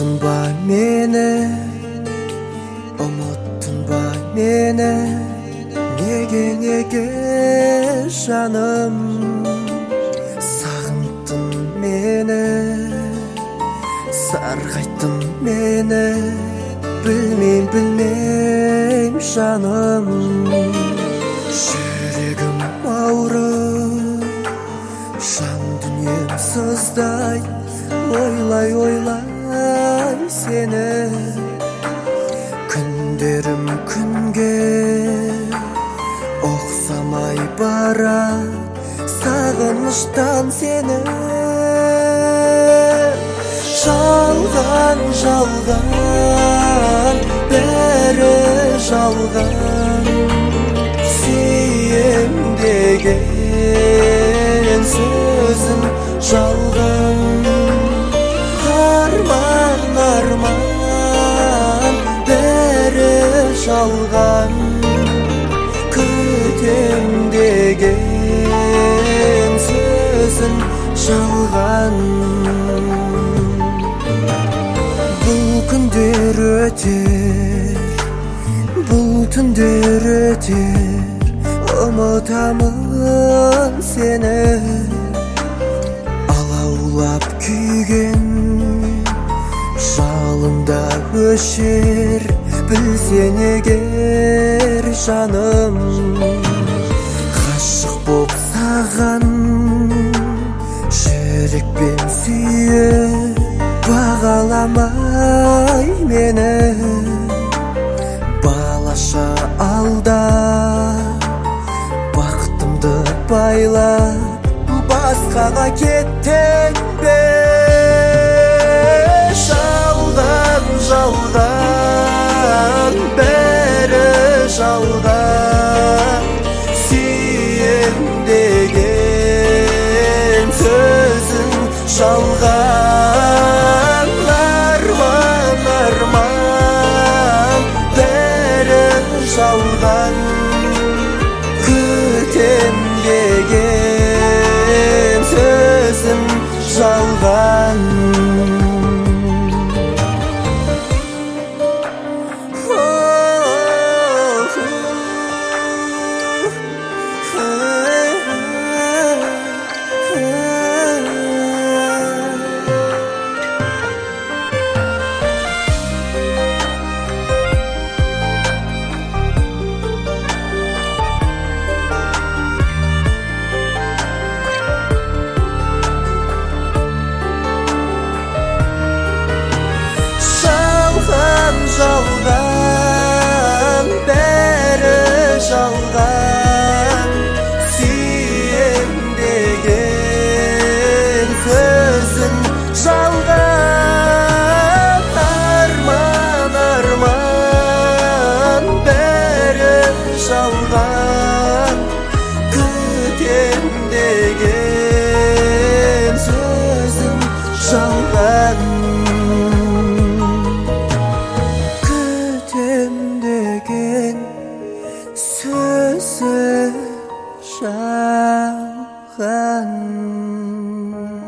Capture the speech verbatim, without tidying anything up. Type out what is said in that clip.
Unuttun ba meni, unuttun ba meni, nege nege жаным, сағынттың мені, сарғайттың мені, білмейм білмейм жаным. Жүрегім ауырып, жан дүнием сыздай, ойлай ойлай сені. Күндерім күнге ұқсамай барады, сағыныштан сені. Жалған жалған, бәрі жалған, сүйем деген сөзің жалған. Арман арман, бәрі жалған, күтем деген сөзің жалған. Бұл күндер өтер, бұл түндер өтер, ұмытамын сені. Алаулап күйген жалында өшер, білсең егер жаным. Ғашық боп саған жүрекпен сүйіп, бағаламай мені. Балаша алда бақытымды байлап, басқаға кеттің бе? Жалған жалған, бәрі жалған, сүйем деген сөзің жалған. Арман арман, бәрі жалған, күтем деген сөзім жалған. Жалған, бәрі жалған, сүйем деген сөзің жалған. Арман арман, бәрі жалған, күтем деген сөзің жалған. Сөзі жалған.